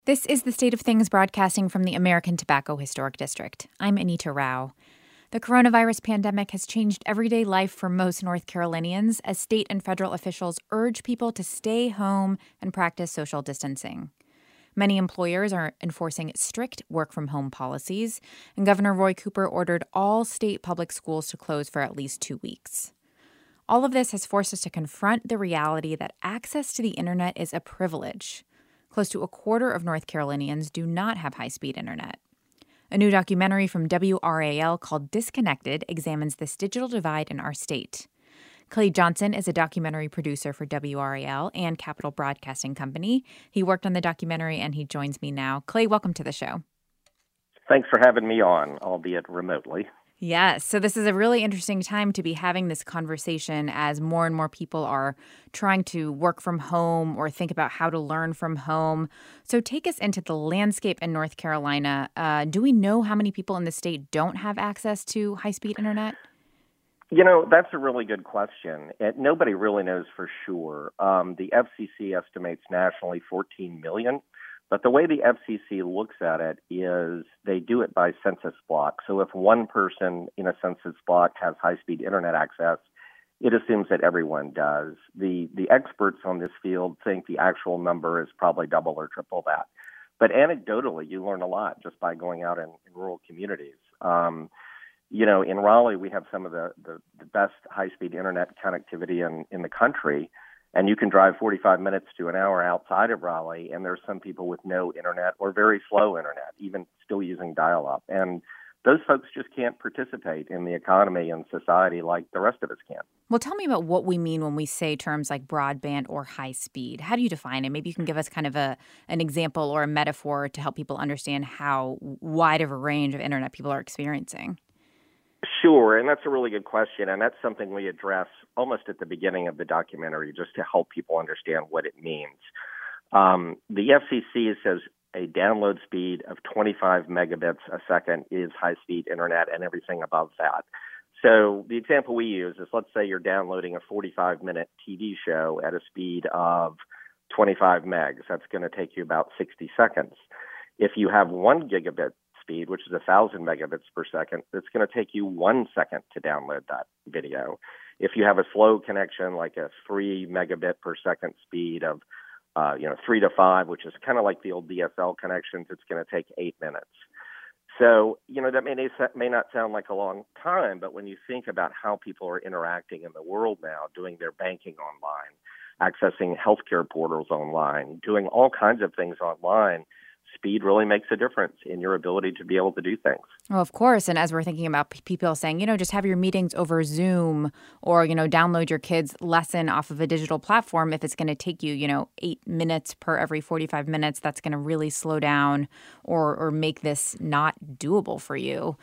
This is the State of Things broadcasting from the American Tobacco Historic District. I'm Anita Rao. The coronavirus pandemic has changed everyday life for most North Carolinians as state and federal officials urge people to stay home and practice social distancing. Many employers are enforcing strict work-from-home policies, and Governor Roy Cooper ordered all state public schools to close for at least 2 weeks. All of this has forced us to confront the reality that access to the internet is a privilege. Close to a quarter of North Carolinians do not have high-speed internet. A new documentary from WRAL called Disconnected examines this digital divide in our state. Clay Johnson is a documentary producer for WRAL and Capital Broadcasting Company. He worked on the documentary and he joins me now. Clay, welcome to the show. Thanks for having me on, albeit remotely. Yes. So this is a really interesting time to be having this conversation as more and more people are trying to work from home or think about how to learn from home. So take us into the landscape in North Carolina. Do we know how many people in the state don't have access to high-speed internet? You know, that's a really good question. Nobody really knows for sure. The FCC estimates nationally 14 million. But the way the FCC looks at it is they do it by census block. So if one person in a census block has high-speed internet access, it assumes that everyone does. The experts on this field think the actual number is probably double or triple that. But anecdotally, you learn a lot just by going out in rural communities. In Raleigh, we have some of the best high-speed internet connectivity in the country. And you can drive 45 minutes to an hour outside of Raleigh, and there's some people with no internet or very slow internet, even still using dial-up. And those folks just can't participate in the economy and society like the rest of us can. Well, tell me about what we mean when we say terms like broadband or high speed. How do you define it? Maybe you can give us kind of an example or a metaphor to help people understand how wide of a range of internet people are experiencing. Sure, and that's a really good question, and that's something we address almost at the beginning of the documentary just to help people understand what it means. The FCC says a download speed of 25 megabits a second is high-speed internet and everything above that. So the example we use is, let's say you're downloading a 45-minute TV show at a speed of 25 megs. That's going to take you about 60 seconds. If you have 1 gigabit speed, which is 1,000 megabits per second, it's going to take you 1 second to download that video. If you have a slow connection, like a 3 megabit per second speed of 3 to 5, which is kind of like the old DSL connections, it's going to take 8 minutes. So, that may not sound like a long time, but when you think about how people are interacting in the world now, doing their banking online, accessing healthcare portals online, doing all kinds of things online, speed really makes a difference in your ability to be able to do things. Oh, of course. And as we're thinking about people saying, just have your meetings over Zoom or, download your kid's lesson off of a digital platform. If it's going to take you, 8 minutes per every 45 minutes, that's going to really slow down or make this not doable for you.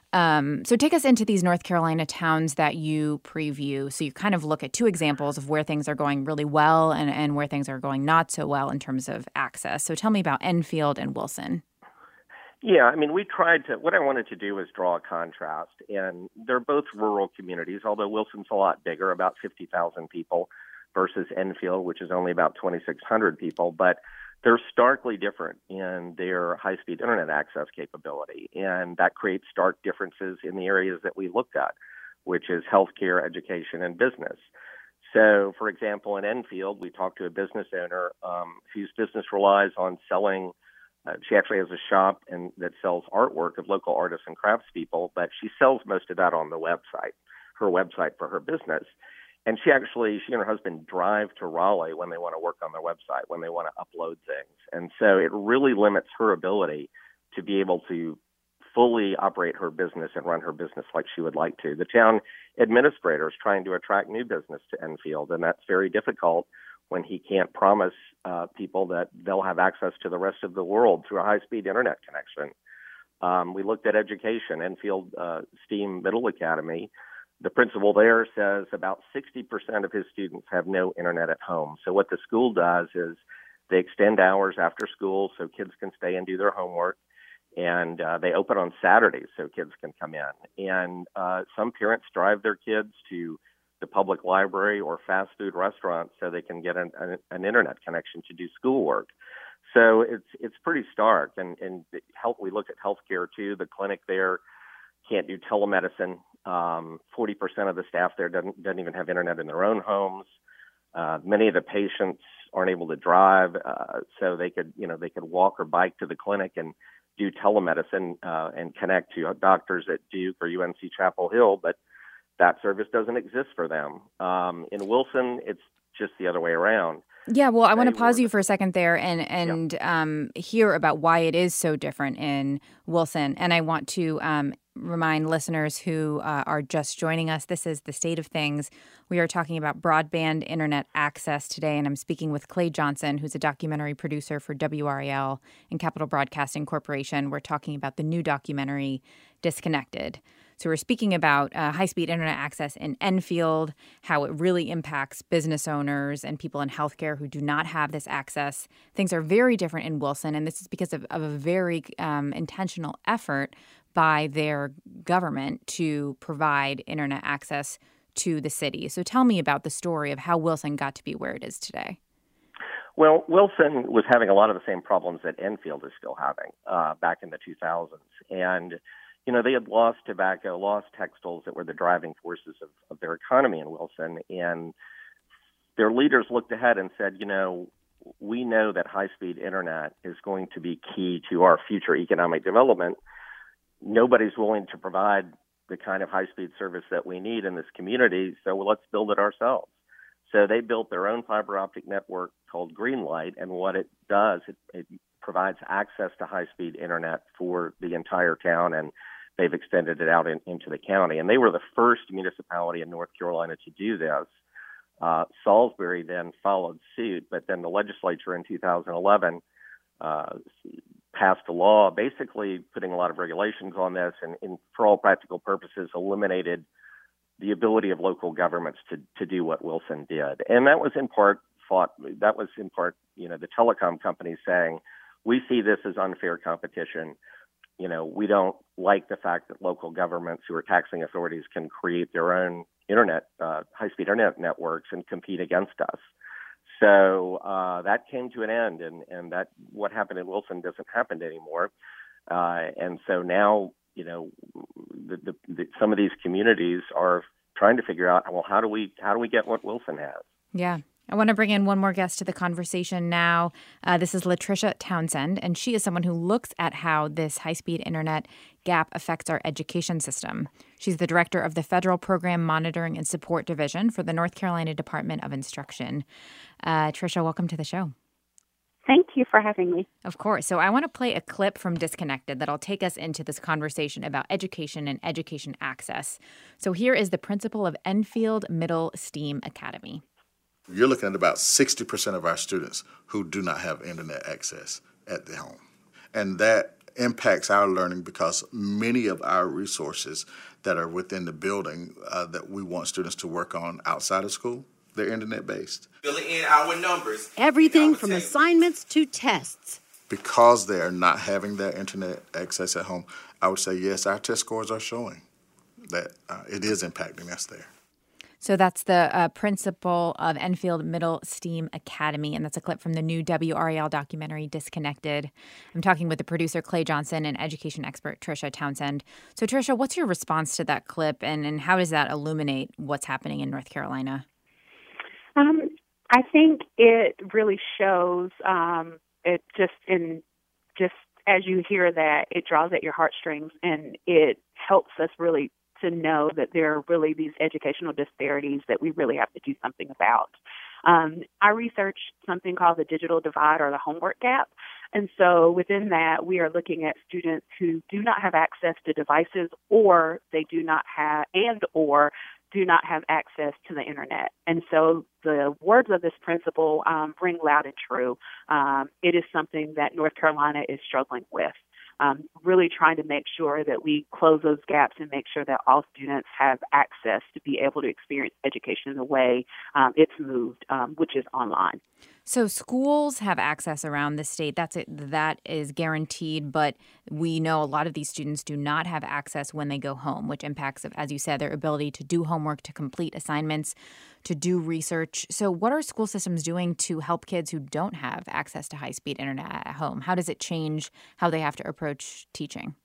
So take us into these North Carolina towns that you preview. So you kind of look at 2 examples of where things are going really well and where things are going not so well in terms of access. So tell me about Enfield and Wilson. Yeah, what I wanted to do was draw a contrast. And they're both rural communities, although Wilson's a lot bigger, about 50,000 people, versus Enfield, which is only about 2,600 people. But they're starkly different in their high-speed internet access capability, and that creates stark differences in the areas that we looked at, which is healthcare, education, and business. So, for example, in Enfield, we talked to a business owner whose business relies on selling. She actually has a shop that sells artwork of local artists and craftspeople, but she sells most of that on the website, her website for her business. And she and her husband drive to Raleigh when they want to work on their website, when they want to upload things. And so it really limits her ability to be able to fully operate her business and run her business like she would like to. The town administrator is trying to attract new business to Enfield, and that's very difficult when he can't promise people that they'll have access to the rest of the world through a high-speed internet connection. We looked at education, Enfield STEAM Middle Academy. The principal there says about 60% of his students have no internet at home. So what the school does is they extend hours after school so kids can stay and do their homework. And they open on Saturdays so kids can come in. And some parents drive their kids to the public library or fast food restaurants so they can get an internet connection to do schoolwork. So it's pretty stark. And we look at healthcare too. The clinic there can't do telemedicine. 40% of the staff there doesn't even have internet in their own homes. Many of the patients aren't able to drive, so they could walk or bike to the clinic and do telemedicine and connect to doctors at Duke or UNC Chapel Hill, but that service doesn't exist for them. In Wilson, it's just the other way around. Yeah, well, I want to pause you for a second there and hear about why it is so different in Wilson. And I want to remind listeners who are just joining us, this is The State of Things. We are talking about broadband internet access today, and I'm speaking with Clay Johnson, who's a documentary producer for WRAL and Capital Broadcasting Corporation. We're talking about the new documentary, Disconnected. So we're speaking about high-speed internet access in Enfield, how it really impacts business owners and people in healthcare who do not have this access. Things are very different in Wilson, and this is because of a very intentional effort by their government to provide internet access to the city. So tell me about the story of how Wilson got to be where it is today. Well, Wilson was having a lot of the same problems that Enfield is still having back in the 2000s. And they had lost tobacco, lost textiles that were the driving forces of their economy in Wilson. And their leaders looked ahead and said, we know that high-speed internet is going to be key to our future economic development. Nobody's willing to provide the kind of high-speed service that we need in this community, so let's build it ourselves. So they built their own fiber optic network called Greenlight, and what it does, it provides access to high-speed internet for the entire town, and they've extended it out into the county. And they were the first municipality in North Carolina to do this. Salisbury then followed suit, but then the legislature in 2011 passed a law basically putting a lot of regulations on this and for all practical purposes, eliminated the ability of local governments to do what Wilson did. And that was in part the telecom companies saying, we see this as unfair competition. We don't like the fact that local governments who are taxing authorities can create their own high-speed internet networks and compete against us. So that came to an end, and that what happened in Wilson doesn't happen anymore. And so now, some of these communities are trying to figure out, well, how do we get what Wilson has? Yeah. I want to bring in one more guest to the conversation now. This is Latricia Townsend, and she is someone who looks at how this high-speed internet gap affects our education system. She's the director of the Federal Program Monitoring and Support Division for the North Carolina Department of Instruction. Tricia, welcome to the show. Thank you for having me. Of course. So I want to play a clip from Disconnected that'll take us into this conversation about education and education access. So here is the principal of Enfield Middle STEAM Academy. You're looking at about 60% of our students who do not have internet access at the home. And that impacts our learning because many of our resources that are within the building that we want students to work on outside of school, they're internet-based. Filling in our numbers. Everything from assignments to tests. Because they are not having that internet access at home, I would say, yes, our test scores are showing that it is impacting us there. So that's the principal of Enfield Middle STEAM Academy, and that's a clip from the new WRAL documentary, Disconnected. I'm talking with the producer, Clay Johnson, and education expert, Tricia Townsend. So, Tricia, what's your response to that clip, and how does that illuminate what's happening in North Carolina? I think it really shows it just as you hear that, it draws at your heartstrings, and it helps us really to know that there are really these educational disparities that we really have to do something about. I researched something called the digital divide or the homework gap. And so within that, we are looking at students who do not have access to devices or they do not have access to the internet. And so the words of this principle ring loud and true. It is something that North Carolina is struggling with. Really trying to make sure that we close those gaps and make sure that all students have access to be able to experience education in the way it's moved, which is online. So schools have access around the state. That is guaranteed, but we know a lot of these students do not have access when they go home, which impacts, as you said, their ability to do homework, to complete assignments, to do research. So what are school systems doing to help kids who don't have access to high-speed internet at home? How does it change how they have to approach teaching?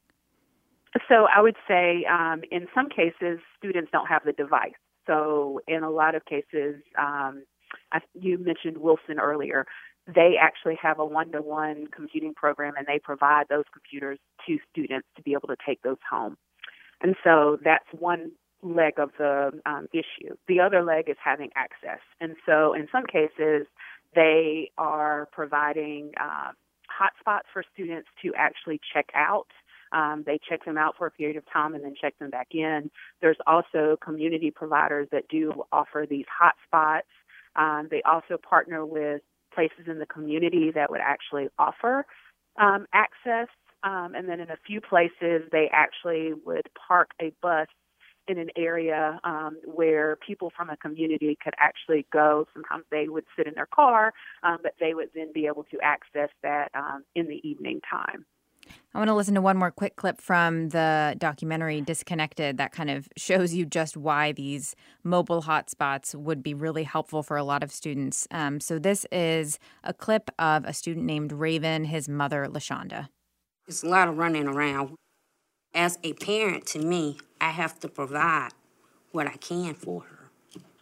So I would say in some cases, students don't have the device. So in a lot of cases, you mentioned Wilson earlier. They actually have a one-to-one computing program, and they provide those computers to students to be able to take those home. And so that's one leg of the issue. The other leg is having access. And so in some cases, they are providing hotspots for students to actually check out. They check them out for a period of time and then check them back in. There's also community providers that do offer these hotspots. They also partner with places in the community that would actually offer access. And then in a few places, they actually would park a bus in an area where people from a community could actually go. Sometimes they would sit in their car, but they would then be able to access that in the evening time. I want to listen to one more quick clip from the documentary Disconnected that kind of shows you just why these mobile hotspots would be really helpful for a lot of students. So this is a clip of a student named Raven, his mother, LaShonda. It's a lot of running around. As a parent, to me, I have to provide what I can for her.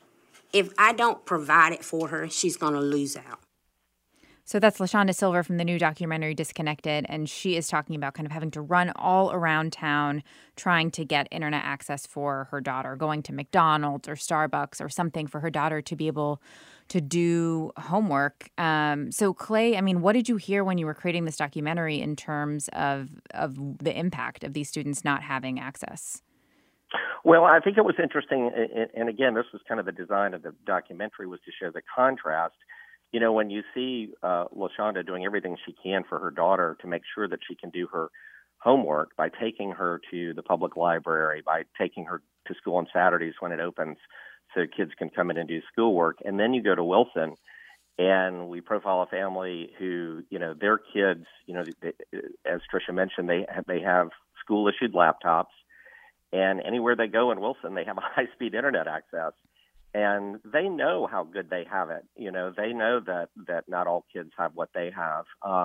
If I don't provide it for her, she's going to lose out. So that's LaShonda Silver from the new documentary Disconnected, and she is talking about kind of having to run all around town trying to get internet access for her daughter, going to McDonald's or Starbucks or something for her daughter to be able to do homework. So Clay, I mean, what did you hear when you were creating this documentary in terms of the impact of these students not having access? Well, I think it was interesting, and again, this was kind of the design of the documentary, was to show the contrast. You know, when you see LaShonda doing everything she can for her daughter to make sure that she can do her homework by taking her to the public library, by taking her to school on Saturdays when it opens so kids can come in and do schoolwork. And then you go to Wilson and we profile a family who, you know, their kids, you know, as Tricia mentioned, they have school-issued laptops. And anywhere they go in Wilson, they have a high-speed internet access. And they know how good they have it. You know, they know that not all kids have what they have.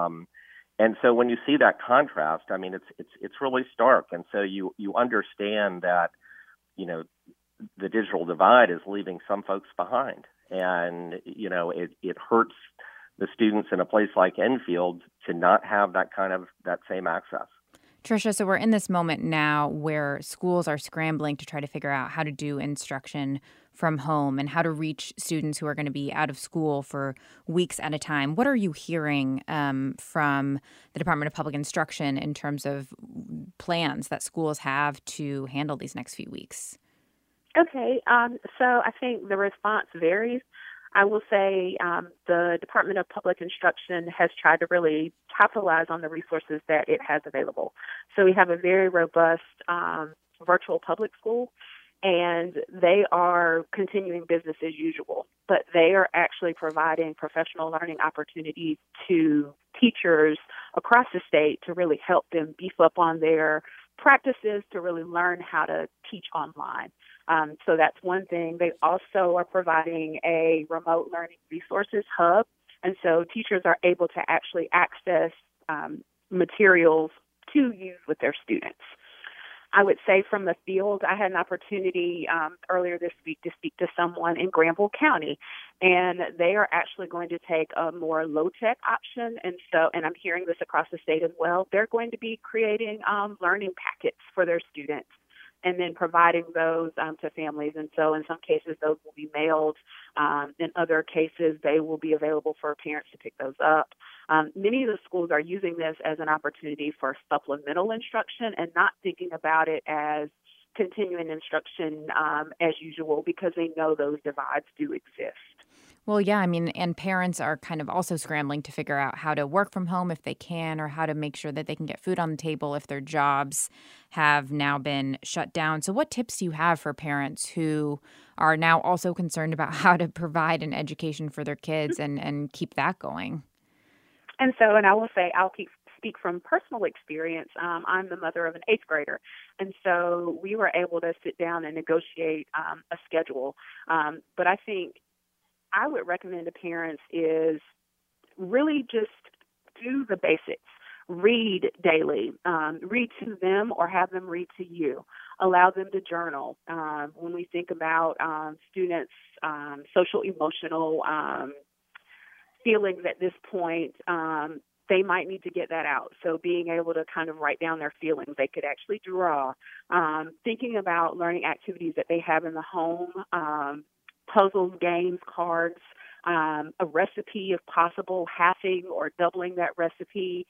And so when you see that contrast, I mean, it's really stark. And so you understand that, you know, the digital divide is leaving some folks behind. And, you know, it hurts the students in a place like Enfield to not have that same access. Tricia, so we're in this moment now where schools are scrambling to try to figure out how to do instruction from home and how to reach students who are going to be out of school for weeks at a time. What are you hearing from the Department of Public Instruction in terms of plans that schools have to handle these next few weeks? Okay, so I think the response varies. I will say the Department of Public Instruction has tried to really capitalize on the resources that it has available. So we have a very robust virtual public school, and they are continuing business as usual, but they are actually providing professional learning opportunities to teachers across the state to really help them beef up on their practices to really learn how to teach online. So that's one thing. They also are providing a remote learning resources hub, and so teachers are able to actually access materials to use with their students. I would say from the field, I had an opportunity earlier this week to speak to someone in Granville County, and they are actually going to take a more low-tech option. And I'm hearing this across the state as well. They're going to be creating learning packets for their students and then providing those to families. And so in some cases, those will be mailed. In other cases, they will be available for parents to pick those up. Many of the schools are using this as an opportunity for supplemental instruction and not thinking about it as continuing instruction as usual because they know those divides do exist. Well, yeah, I mean, and parents are kind of also scrambling to figure out how to work from home if they can, or how to make sure that they can get food on the table if their jobs have now been shut down. So, what tips do you have for parents who are now also concerned about how to provide an education for their kids and keep that going? And I will say, speak from personal experience. I'm the mother of an 8th grader. And so we were able to sit down and negotiate a schedule. But I think I would recommend to parents is really just do the basics. Read daily. Read to them or have them read to you. Allow them to journal. When we think about students' social, emotional feelings at this point, they might need to get that out. So being able to kind of write down their feelings, they could actually draw. Thinking about learning activities that they have in the home, puzzles, games, cards, a recipe if possible, halving or doubling that recipe,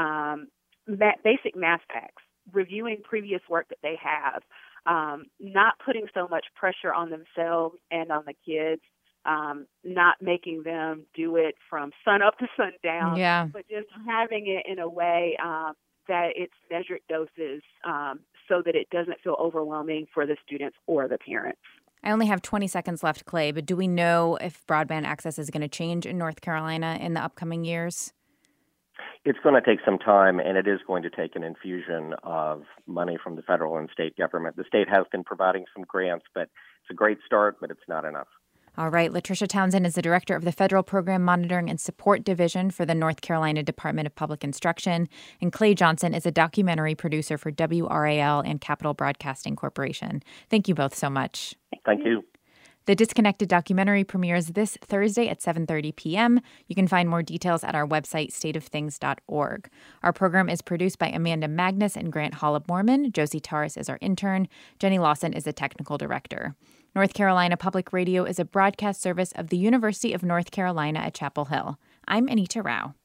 basic math facts, reviewing previous work that they have, not putting so much pressure on themselves and on the kids, not making them do it from sun up to sundown, but just having it in a way that it's measured doses so that it doesn't feel overwhelming for the students or the parents. I only have 20 seconds left, Clay, but do we know if broadband access is going to change in North Carolina in the upcoming years? It's going to take some time, and it is going to take an infusion of money from the federal and state government. The state has been providing some grants, but it's a great start, but it's not enough. All right. Latricia Townsend is the director of the Federal Program Monitoring and Support Division for the North Carolina Department of Public Instruction. And Clay Johnson is a documentary producer for WRAL and Capital Broadcasting Corporation. Thank you both so much. Thank you. The Disconnected documentary premieres this Thursday at 7:30 p.m. You can find more details at our website, stateofthings.org. Our program is produced by Amanda Magnus and Grant Hollop-Morman. Josie Taras is our intern. Jenny Lawson is the technical director. North Carolina Public Radio is a broadcast service of the University of North Carolina at Chapel Hill. I'm Anita Rao.